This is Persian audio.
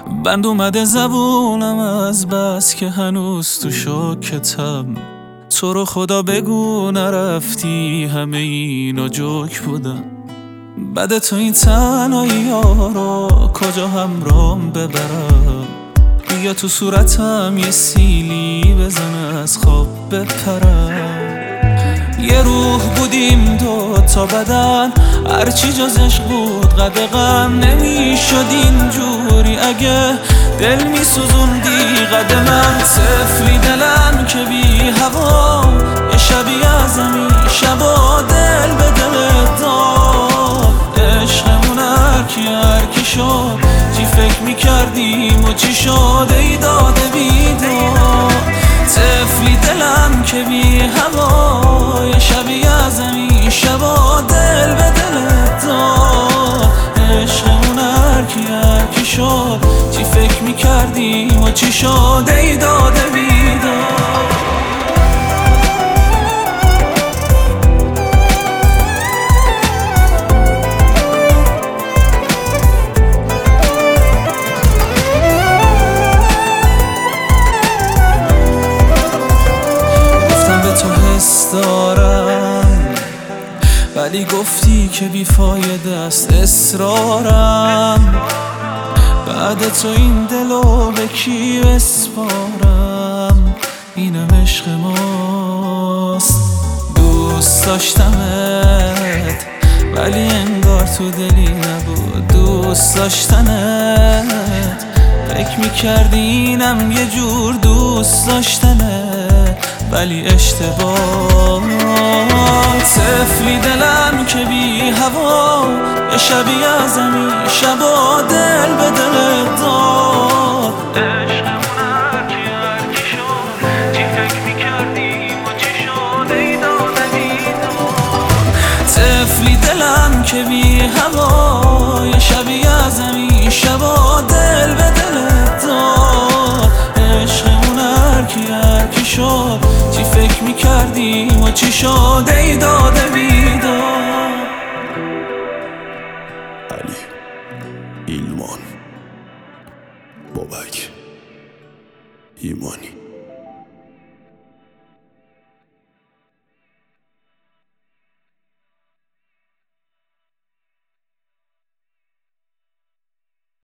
بند اومده زبونم از بس که هنوز تو شوکتم. تو رو خدا بگو نرفتی، همه اینا جوک بودم. بعد تو این تنهایی ها رو کجا همرام ببرم؟ بیا تو صورتم یه سیلی بزن از خواب بپرم. یه روح بودیم دو تا بدن، هرچی جز عشق بود قد غم نمیشد اینجوری. اگه دل میسوزوندی قد من، طفلی دلم که بی هوا یه شبی ازمی شبا دل به دلت داد. عشقمون هرکی شد، چی فکر میکردیم و چی شد ای داده بیداد. طفلی دلم که بی هوا یه شبی ازمی شبا دل به دلت داد. عشقمون هرکی شد، چی فکر میکردیم و چی شد ای داده بیداد. دارم ولی گفتی که بیفایده است اصرارم. بعد تو این دلو به کی بسپارم؟ اینم عشق ماست. دوست داشتمت ولی انگار تو دلی نبود دوست داشتنت. فکر میکردی اینم یه جور دوست داشتنت ولی اشتباه. طفلی دلم که بی هوا یه شبی ازمی شبا دل به دلت داد. عشقمون هرکی شد، چی فکر میکردیم و چی شد ای داده بیداد. طفلی دلم که بی هوا یه شبی ازمی شبا دل به دلت داد. عشقمون هرکی شد، چی فکر میکردیم و چی شد ای داده بیداد. علی ایلمان بابک ایمانی.